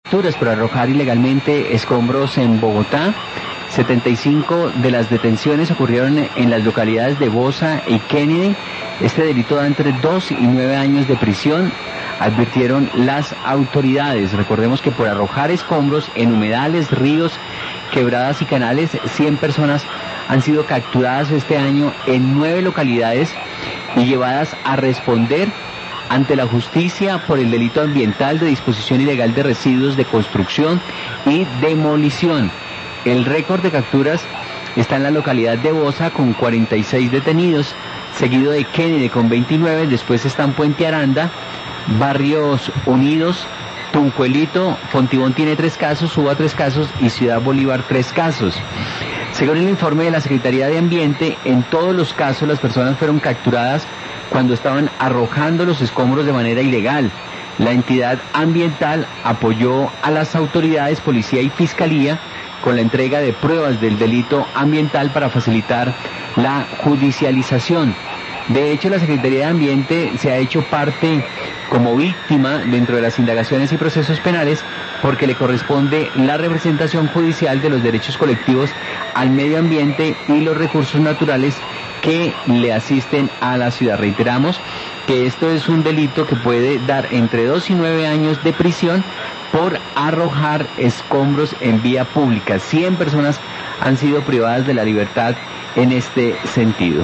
Por arrojar ilegalmente escombros en Bogotá. 75 de las detenciones ocurrieron en las localidades de Bosa y Kennedy. Este delito da entre 2 y 9 años de prisión, advirtieron las autoridades. Recordemos que por arrojar escombros en humedales, ríos, quebradas y canales, 100 personas han sido capturadas este año en 9 localidades y llevadas a responder ante la justicia por el delito ambiental de disposición ilegal de residuos de construcción y demolición. El récord de capturas está en la localidad de Bosa con 46 detenidos, seguido de Kennedy con 29, después están Puente Aranda, Barrios Unidos, Tunjuelito, Fontibón tiene 3 casos, Suba 3 casos y Ciudad Bolívar 3 casos. Según el informe de la Secretaría de Ambiente, en todos los casos las personas fueron capturadas cuando estaban arrojando los escombros de manera ilegal. La entidad ambiental apoyó a las autoridades, policía y fiscalía con la entrega de pruebas del delito ambiental para facilitar la judicialización. De hecho, la Secretaría de Ambiente se ha hecho parte como víctima dentro de las indagaciones y procesos penales porque le corresponde la representación judicial de los derechos colectivos al medio ambiente y los recursos naturales que le asisten a la ciudad. Reiteramos que esto es un delito que puede dar entre 2 y 9 años de prisión por arrojar escombros en vía pública. 100 personas han sido privadas de la libertad en este sentido.